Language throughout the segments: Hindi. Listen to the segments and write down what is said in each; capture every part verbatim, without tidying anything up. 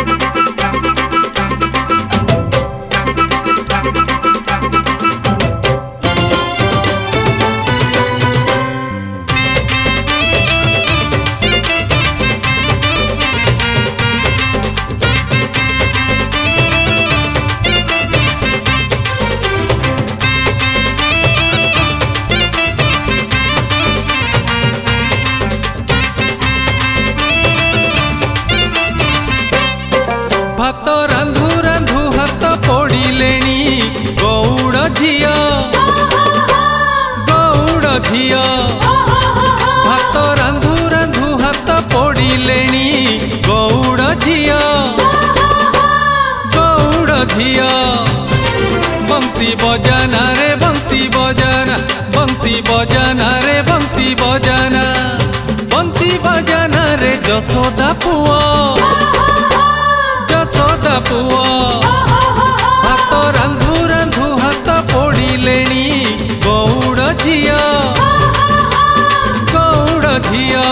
भात रांधु रांधु हाथ पोड़िलेणी गौड़ झिया गौड़ झिया भात रांधु रांधु हाथ पोड़िलेणी गौड़ झिया गौड़ झिया बंसी बजाना रे बंसी बजाना बंसी बजाना रे बंसी बजाना बंसी बजाना रे जसोदा पुआ जसोदा पुआ भात रांधु रांधु हाथ पोड़िलेणी गौड़ झिया गौड़ झिया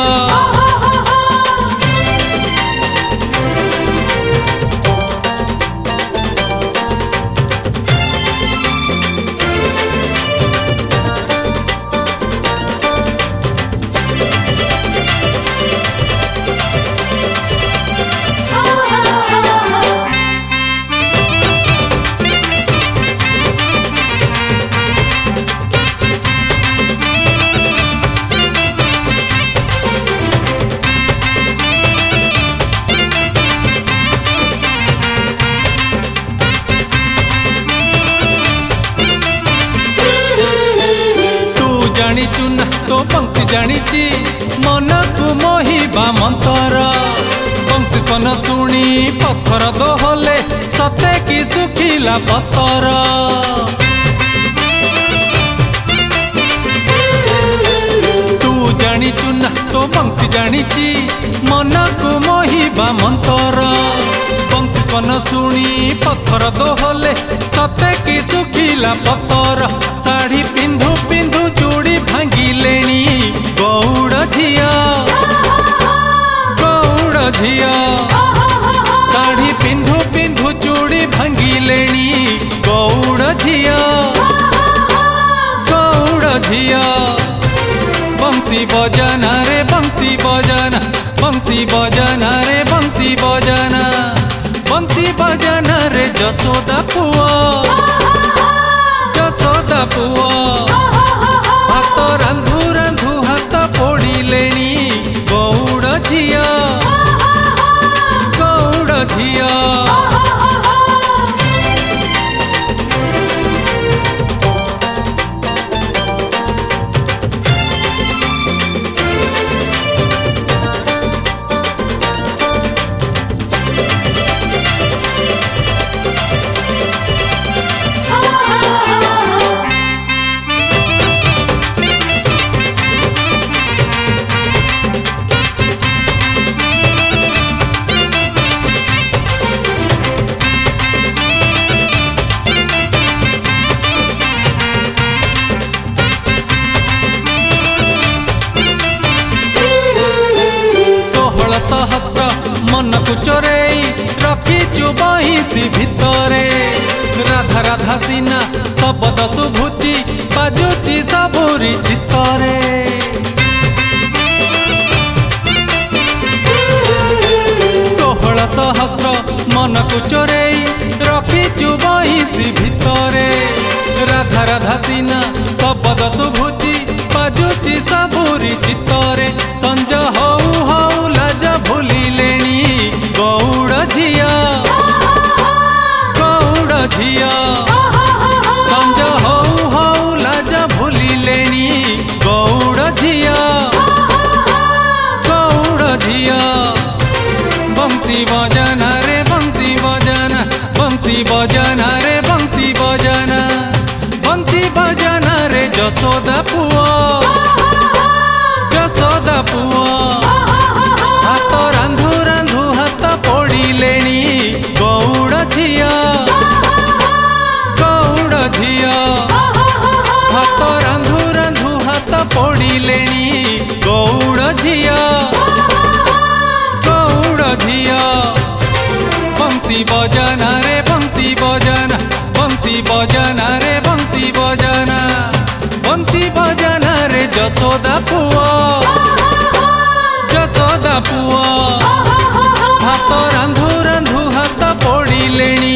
जानिचु ना तो बंसी जानिची मन को मोहिबा मंतर बंसी स्वन शुणी पत्थर दोहले सते कि सुखिला पत्थर तू जानिचु ना तो बंसी जानिची मन को मोहिबा मंतर बंसी स्वन शुणी पत्थर दोहले सते कि सुखिला पत्थर साड़ी पिंधु पिंधु चूड़ी भांगिलेणी गौड़ झिया गौड़ झिया साड़ी पिंधु पिंधु चूड़ी भांगिलेणी गौड़ झिया गौड़ झिया बंसी बजाना रे बंसी बजाना बंसी बजाना रे बंसी बजाना बंसी बजाना रे जसोदा पुआ जसोदा पुआ भात रांधु रांधु हाथ पोड़िलेणी गौड़ झिया गौड़ झिया सहस्र मन को चोरई रखीचु बहिसी भितरे राधा राधा सीना शब्द शुभुची बाजुची सबुरी चित्तरे षोहल सहस्र मन को चोरई रखीचु बहिसी भितरे राधा राधा सीना शब्द शुभुची बाजुची सबुरी चित्तरे संज हऊ हऊ लाज भूलिलेणी गौड़ झिया गौड़ झिया संज हऊ हऊ लाज भूलिलेणी गौड़ झिया गौड़ झिया बंसी बजाना रे बंसी बजाना बंसी बजाना रे बंसी बजाना बंसी बजाना रे जसोदा पुआ जसोदा पुआ भात रांधु रांधु हाथ पोड़िलेणी गौड़ झिया गौड़ झिया भात रांधु रांधु हाथ पोड़िलेणी गौड़ झिया गौड़ झिया बंसी बजाना रे बंसी बजाना बंसी बजाना रे बंसी बजाना बंसी बजाना रे जसोदा पुआ जसोदा पुआ हाथ रांधु रांधु हाथ पड़िलेणी